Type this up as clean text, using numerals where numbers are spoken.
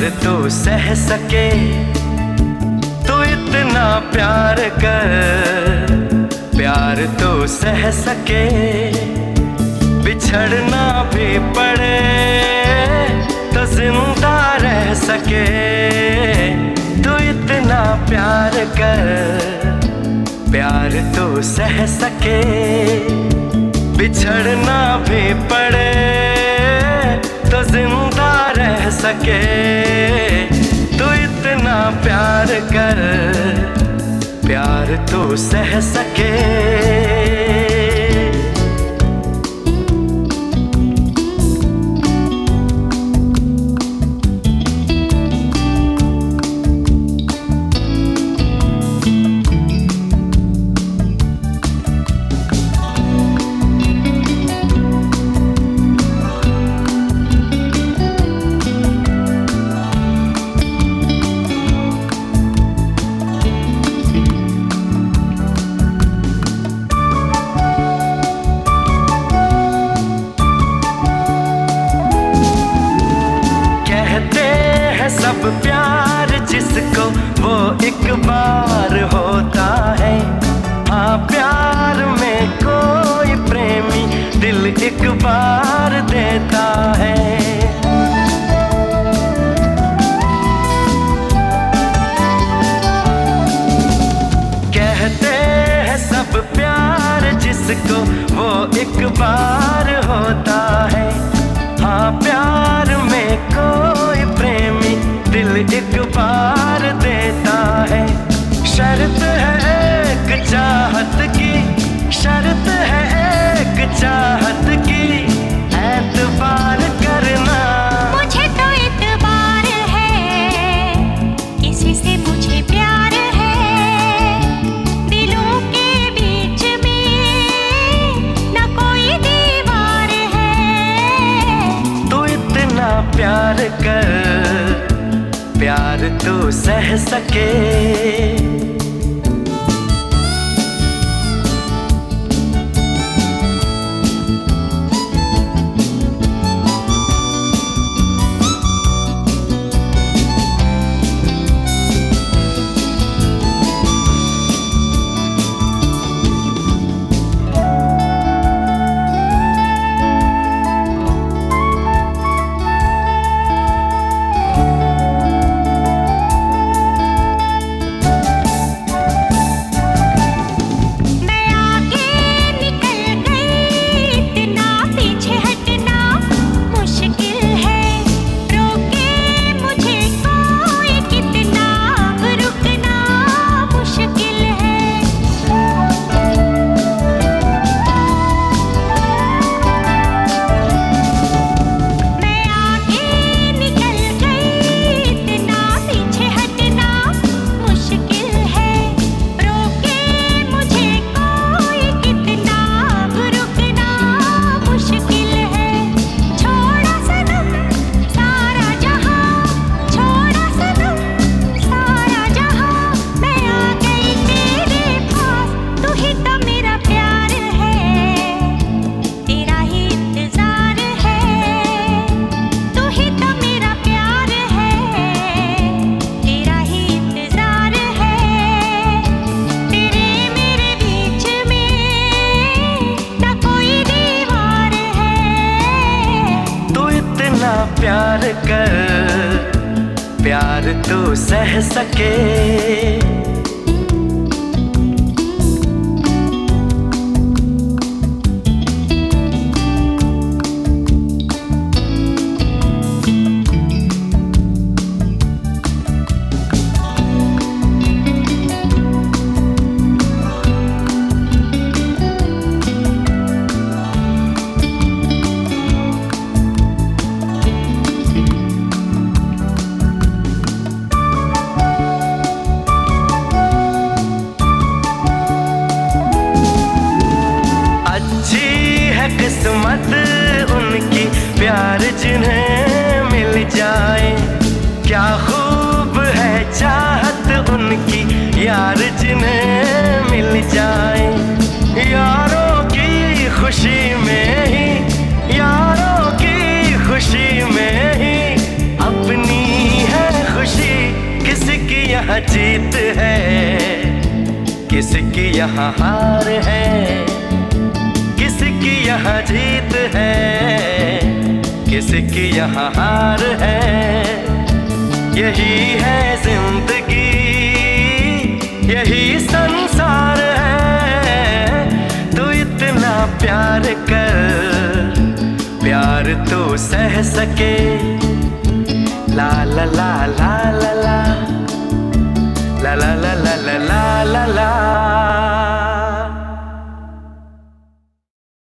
प्यार तो सह सके तो इतना प्यार कर, प्यार तो सह सके बिछड़ना भी पड़े तो जिंदा रह सके। तो इतना प्यार कर, प्यार तो सह सके बिछड़ना भी पड़े तो जिंदा रह सके। तो इतना प्यार कर, प्यार तो सह सके। सब प्यार जिसको वो एक बार होता है। हाँ, प्यार में कोई प्रेमी दिल एक बार देता है। कहते हैं सब प्यार जिसको वो एक बार होता है। हाँ, प्यार में कोई प्रेमी दिल एक बार देता है। शर्त है एक चाहत की, शर्त है एक चाहत की, एतबार करना। मुझे तो एतबार है, किसी से मुझे प्यार है। दिलों के बीच में न कोई दीवार है। तो इतना प्यार कर, प्यार तो सह सके। प्यार कर, प्यार तो सह सके। किस्मत उनकी प्यार जिन्हें मिल जाए। क्या खूब है चाहत उनकी यार जिन्हें मिल जाए। यारों की खुशी में ही, यारों की खुशी में ही अपनी है यहाँ जीत है, किसकी यहाँ हार है, किसकी यहाँ जीत है, किसकी यहाँ हार है। यही है जिंदगी, यही संसार है। तू इतना प्यार कर, प्यार तो सह सके। ला ला ला ला